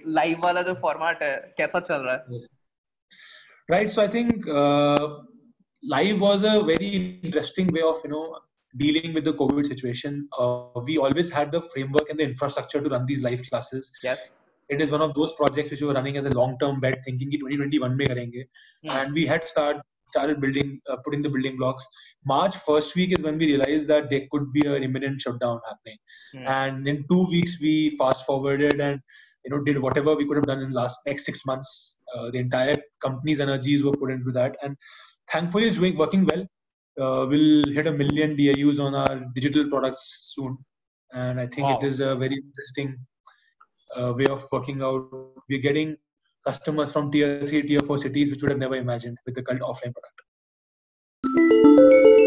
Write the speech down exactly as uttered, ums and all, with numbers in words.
Live वाला जो format है कैसा चल रहा है? Yes. Right. So I think uh, live was a very interesting way of, you know, dealing with the COVID situation. Uh, we always had the framework and the infrastructure to run these live classes. Yes. It is one of those projects which we were running as a long-term bet, thinking कि twenty twenty-one में करेंगे. Hmm. And we had start, started building, uh, putting the building blocks. March first week is when we realized that there could be an imminent shutdown happening. Hmm. And in two weeks, we fast forwarded and, you know, did whatever we could have done in the last next six months. Uh, the entire company's energies were put into that, and thankfully it's doing working well. Uh, we'll hit a million D A Us on our digital products soon, and I think Wow. it is a very interesting uh, way of working out. We're getting customers from tier three, tier four cities, which would have never imagined with the cult offline product.